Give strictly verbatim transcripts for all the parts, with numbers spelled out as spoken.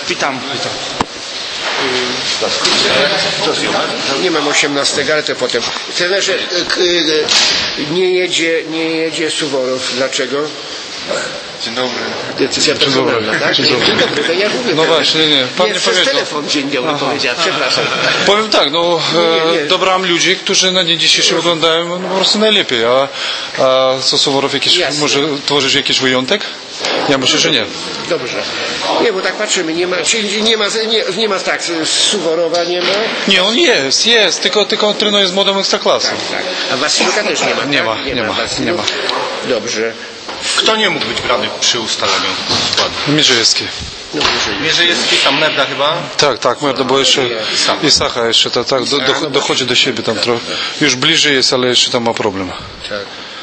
Witam, witam. Nie mam osiemnastego, ale to potem. Trenerze, nie jedzie, nie jedzie Suworow. Dlaczego? Dzień dobry. Decyzja personalna, tak? Dzień dobry. Dzień dobry, to ja mówię. No właśnie, nie. Pan nie, nie przez powiedział. telefon dzień dobry powiedziałem, przepraszam. Powiem tak, no Nie, nie, nie. dobrałem ludzi, którzy na dzień dzisiejszy wyglądają no, po prostu najlepiej, a, a co Suworow jakiś, Jasne. może tworzysz jakiś wyjątek? Ja myślę, że nie. Dobrze. Nie, bo tak patrzymy, nie ma, czyli nie ma, nie, nie ma tak, Suworowa nie ma. Nie, on jest, jest, tylko, tylko on trenuje z młodą ekstraklasą. Tak, tak. A Wasyluka też nie ma, Nie tak? ma, nie ma, Wasylu. nie ma. Dobrze. Kto nie mógł być brany przy ustaleniu składu? Mierzejewski. No, jeżeli- Mierzejewski, tam Merda chyba? Tak, tak, Merda, bo jeszcze i Sacha jeszcze tak, tak do, do, dochodzi do siebie tam trochę. Już bliżej jest, ale jeszcze tam ma problem. Tak.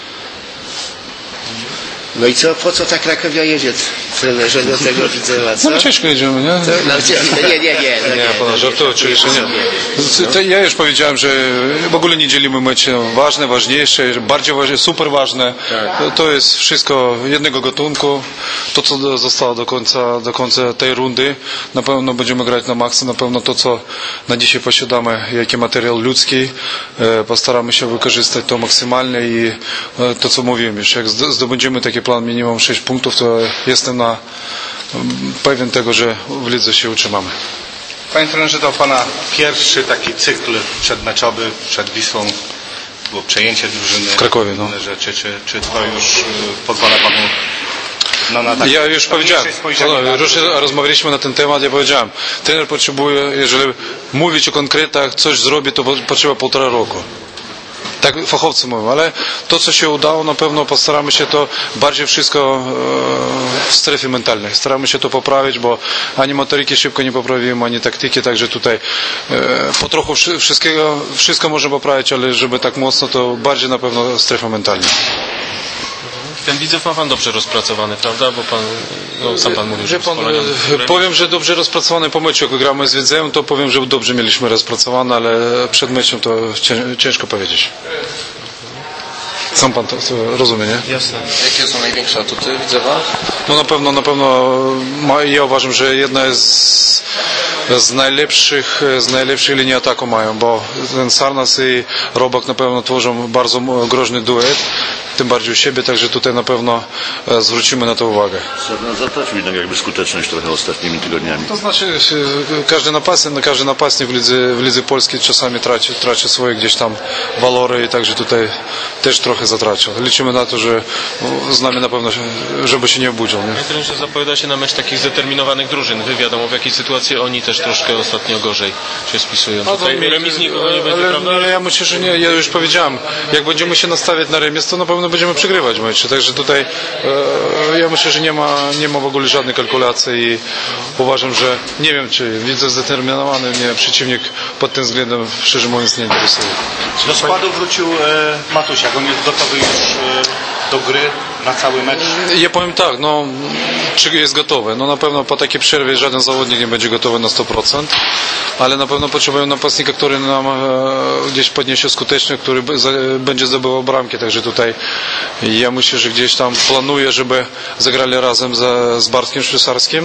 No i co, po co ta Krakowia jedzie, trenerze, do tego Widzewa, co? No ciężko jedziemy, nie? No, nie, nie, nie. No, Nie, pana żartuję, oczywiście nie. To ja już powiedziałem, że w ogóle nie dzielimy mecze ważne, ważniejsze, bardziej ważne, super ważne. To, to jest wszystko jednego gatunku. To, co zostało do końca, do końca tej rundy, na pewno będziemy grać na maksa, na pewno to, co na dzisiaj posiadamy, jaki materiał ludzki, postaramy się wykorzystać to maksymalnie i to, co mówiłem już, jak zdobędziemy taki plan minimum sześć punktów, to jestem na pewien tego, że w lidze się utrzymamy. Panie trenerze, to Pana pierwszy taki cykl przedmeczowy przed Wisłą, było przejęcie drużyny W Krakowie, no. rzeczy, czy, czy to już y, pozwala Panu no, na takie Ja już powiedziałem, spojrzenie na już rozmawialiśmy na ten temat, ja powiedziałem, trener potrzebuje, jeżeli mówić o konkretach, coś zrobi, to potrzeba półtora roku. Tak fachowcy mówią, ale to, co się udało, na pewno postaramy się to bardziej wszystko w strefie mentalnej. Staramy się to poprawić, bo ani motoryki szybko nie poprawimy, ani taktyki, także tutaj po trochu wszystkiego, wszystko może poprawić, ale żeby tak mocno, to bardziej na pewno strefa mentalna. Ten Widzew ma Pan dobrze rozpracowany, prawda? Bo Pan, no, sam Pan mówił, że Pan, szkolenia... powiem, że dobrze rozpracowany po meczu, jak gramy z Widzewem, to powiem, że dobrze mieliśmy rozpracowane, ale przed meczem to ciężko powiedzieć. Sam Pan to, to rozumie, nie? Jasne. Jakie są największe atuty Widzewa? No na pewno, na pewno ja uważam, że jedna z, z najlepszych, z najlepszych linii ataku mają, bo ten Sarnas i Robak na pewno tworzą bardzo groźny duet, tym bardziej u siebie, także tutaj na pewno zwrócimy na to uwagę. Sarnas zatracił jednak jakby skuteczność trochę ostatnimi tygodniami. To znaczy każdy napastnik, każdy napastnik w lidze, w lidze polskiej czasami traci, traci swoje gdzieś tam walory i także tutaj też trochę zatracił. Liczymy na to, że z nami na pewno, żeby się nie obudził. Nie? Panie trenerze, zapowiada się na mecz takich zdeterminowanych drużyn. Wy wiadomo, w jakiej sytuacji oni też troszkę ostatnio gorzej się spisują. Tutaj remis nikogo nie będzie, prawda? Nie, ja myślę, że nie. Ja już powiedziałem, jak będziemy się nastawiać na remis, to na pewno będziemy przegrywać mecze. Także tutaj e, ja myślę, że nie ma, nie ma w ogóle żadnej kalkulacji i uważam, że nie wiem, czy widzę zdeterminowany mnie przeciwnik pod tym względem, szczerze mówiąc, nie interesuje. Do składu wrócił e, Matusiak, on jest gotowy już e, do gry na cały mecz. Ja powiem tak, no, czy jest gotowe? No na pewno po takiej przerwie żaden zawodnik nie będzie gotowy na sto procent, ale na pewno potrzebujemy napastnika, który nam e, gdzieś podniesie skuteczność, który b, za, będzie zdobywał bramki, także tutaj ja myślę, że gdzieś tam planuję, żeby zagrali razem za, z Bartkiem Szwajcarskim.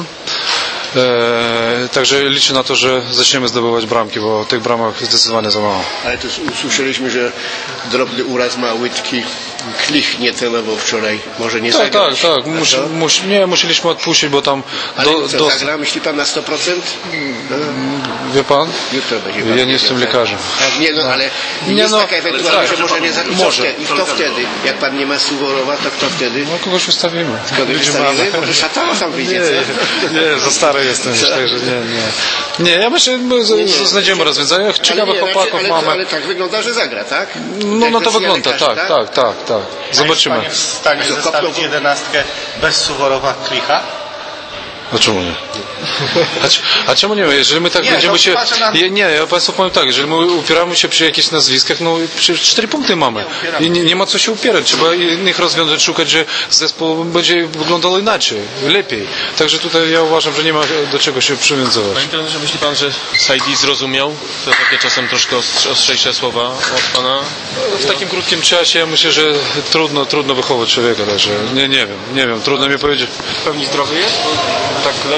E, także liczę na to, że zaczniemy zdobywać bramki, bo tych bramek zdecydowanie za mało. Ale też usłyszeliśmy, że drobny uraz ma Łydki. Klich nie trenował wczoraj, może nie Tak, zagrać. tak, tak. Mus, mus, nie, musieliśmy odpuścić, bo tam... Ale do, co, do... zagra, myśli Pan na sto procent? No. Wie Pan? Jutro będzie. Ja nie jestem lekarzem. Tak, nie no, ale Nie, jest no, taka ewentualność, tak, że może nie zagra. może. I kto wtedy? Jak Pan nie ma Suworowa, to kto wtedy? No kogoś ustawimy. Kogoś ustawimy? Może Szatana tam wyjdzie, co? Nie, nie, za stary jestem już, także nie, nie. Nie, ja myślę, że znajdziemy rozwiązanie. Ciekawych chłopaków ale, mamy. Ale tak wygląda, że zagra, tak? No, no to wygląda, tak, tak, tak, tak. Zobaczymy. Jest w stanie zestawić jedenastkę bez Suworowa, Klicha? A czemu nie? A, a czemu nie? Jeżeli my tak Nie, będziemy to się... patrzę na- Nie, nie, ja Państwu powiem tak, jeżeli my upieramy się przy jakichś nazwiskach, no przecież cztery punkty mamy. I nie, nie ma co się upierać. Trzeba innych rozwiązań szukać, że zespół będzie wyglądał inaczej, lepiej. Także tutaj ja uważam, że nie ma do czego się przywiązywać. Panie trenerze, myśli Pan, że Saidi zrozumiał te takie czasem troszkę ostrz- ostrzejsze słowa od Pana? W takim krótkim czasie ja myślę, że trudno, trudno wychować człowieka, także nie, nie wiem, nie wiem, trudno mi powiedzieć. W pełni zdrowy jest? Bo tak leczył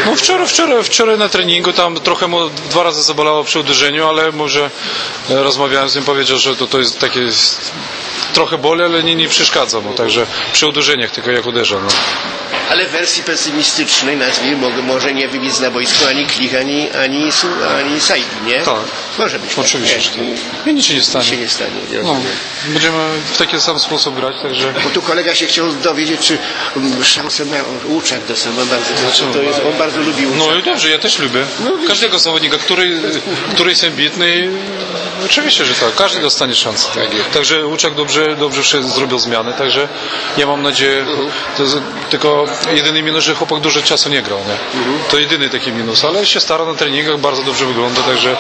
No wczoraj, wczoraj, wczoraj na treningu tam trochę mu dwa razy zabolało przy uderzeniu, ale może e, rozmawiałem z nim, powiedział, że to, to jest takie trochę boli, ale nie, nie przeszkadza mu, także przy uderzeniach tylko jak uderza. No. Ale w wersji pesymistycznej, nazwijmy, mogę, może nie wybiec na boisku ani Klich, ani, ani, ani Saidi, nie? Tak. Może być. Oczywiście, tak. że tak. I nic się nie stanie. Nic się nie stanie. Nie No, będziemy w taki sam sposób grać, także... Bo tu kolega się chciał dowiedzieć, czy um, szansę na Łuczak dostał. On bardzo, to jest, on bardzo lubi Łuczak. No i dobrze, ja też lubię. Każdego zawodnika, który, który jest ambitny, oczywiście, że tak. Każdy dostanie szansę. Także Łuczak dobrze, dobrze wszystko zrobił zmiany, także ja mam nadzieję, to jest, tylko jedyny minus, że chłopak dużo czasu nie grał, nie? To jedyny taki minus, ale się stara na treningach, bardzo dobrze wygląda, także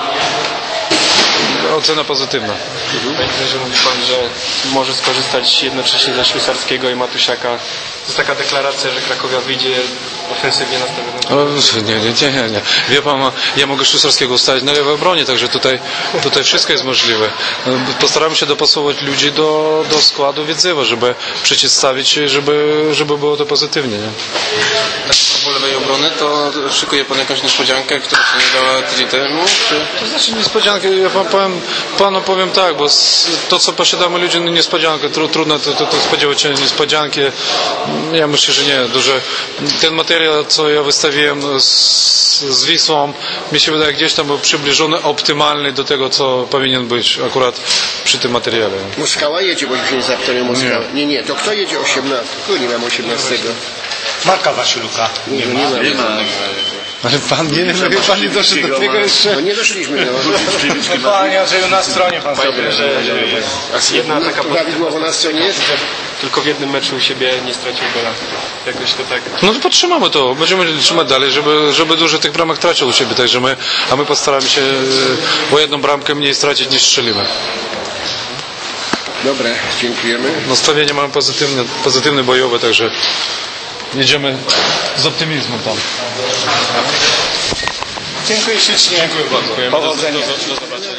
ocena pozytywna. Pamiętam, że mówi Pan, że może skorzystać jednocześnie ze Szwajcarskiego i Matusiaka. To jest taka deklaracja, że Krakowia wyjdzie ofensywnie nastawioną. Nie, nie, nie, nie, nie. Wie Pan, ja mogę Szwajcarskiego ustawić na lewej obronie, także tutaj, tutaj wszystko jest możliwe. Postaramy się dopasować ludzi do, do składu Wiedzywa, żeby przeciwstawić, żeby, żeby było to pozytywnie. Nie? Po lewej obrony to szykuje Pan jakąś niespodziankę, która się nie dała tydzień temu? Czy... To znaczy niespodziankę, ja pan, powiem, Panu powiem tak, bo to co posiadamy ludzie, no niespodziankę, tru, trudno to, to, to spodziewać się niespodzianki. Ja myślę, że nie, duże. Ten materiał, co ja wystawiłem z, z Wisłą, mi się wydaje gdzieś tam był przybliżony, optymalny do tego, co powinien być akurat przy tym materiale. Moskała jedzie, bo się nie zapytałem Moskała. Nie. nie, nie, to kto jedzie osiemnastego? Tu nie mam osiemnastego. Marka Wasiluka. Nie, nie, ma. Nie ma. Ale Pan nie, no, pan nie doszedł do tego jeszcze. No nie doszliśmy. No. Panie Andrzeju, na stronie pan sobie. Że, że jedna taka Prawidłowo na stronie jest? tylko w jednym meczu u siebie nie stracił gola. Jakoś to tak. No to podtrzymamy to, będziemy trzymać dalej, żeby, żeby dużo tych bramek tracił u siebie, także my, a my postaramy się o jedną bramkę mniej stracić niż strzelimy. Dobra, dziękujemy. Nastawienie mamy pozytywne, pozytywne bojowe, także jedziemy z optymizmem tam. Dziękuję ślicznie. Dziękuję bardzo. Do, do, do, do zobaczenia.